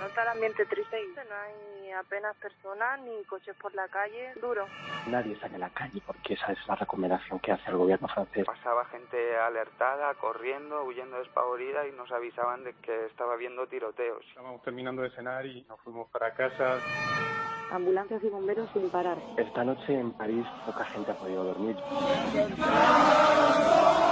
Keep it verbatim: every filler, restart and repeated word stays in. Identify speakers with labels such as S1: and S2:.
S1: nota el ambiente triste y no hay apenas personas ni coches por la calle, duro.
S2: Nadie sale a la calle porque esa es la recomendación que hace el gobierno francés.
S3: Pasaba gente alertada, corriendo, huyendo despavorida y nos avisaban de que estaba habiendo tiroteos.
S4: Estábamos terminando de cenar y nos fuimos para casa.
S5: Ambulancias y bomberos sin parar.
S2: Esta noche en París poca gente ha podido dormir.